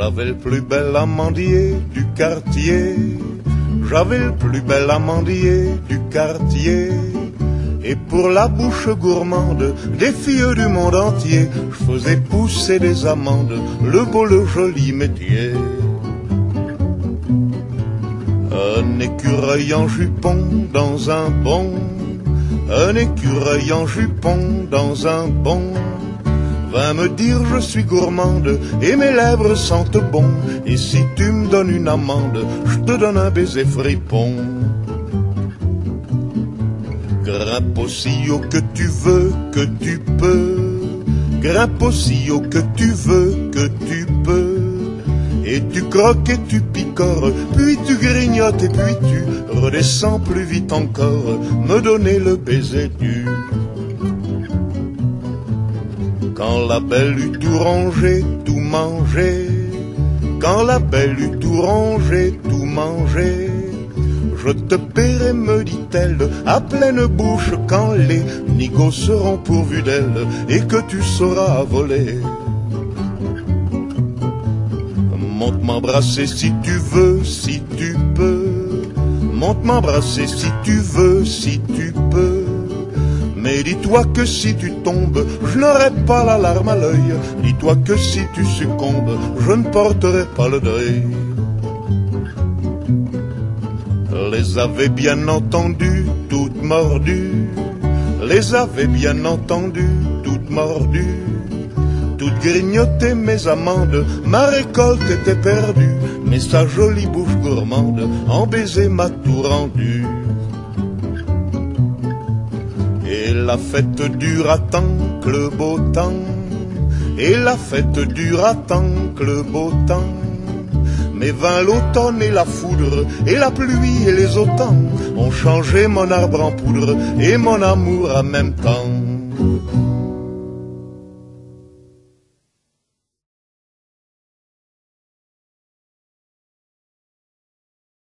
J'avais le plus bel amandier du quartier, j'avais le plus bel amandier du quartier. Et pour la bouche gourmande des filles du monde entier, je faisais pousser des amandes, le beau, le joli métier. Un écureuil en jupon dans un bon, un écureuil en jupon dans un bon, vint me dire je suis gourmande et mes lèvres sentent bon, et si tu me donnes une amande, je te donne un baiser fripon. Grimpe aussi haut que tu veux, que tu peux, grimpe aussi haut que tu veux, que tu peux. Et tu croques et tu picores, puis tu grignotes et puis tu redescends plus vite encore, me donner le baiser dur. Quand la belle eut tout rangé, tout mangé, quand la belle eut tout rangé, tout mangé, je te paierai, me dit-elle, à pleine bouche quand les nigauds seront pourvus d'elle et que tu sauras voler. Monte m'embrasser si tu veux, si tu peux, monte m'embrasser si tu veux, si tu peux. Mais dis-toi que si tu tombes, je n'aurai pas la larme à l'œil. Dis-toi que si tu succombes, je ne porterai pas le deuil. Les avait bien entendues, toutes mordues, les avait bien entendues, toutes mordues, toutes grignotées mes amandes, ma récolte était perdue, mais sa jolie bouche gourmande en baiser m'a tout rendu. Et la fête dura tant que le beau temps, et la fête dura tant que le beau temps. Mais vint l'automne et la foudre, et la pluie et les automnes ont changé mon arbre en poudre et mon amour en même temps.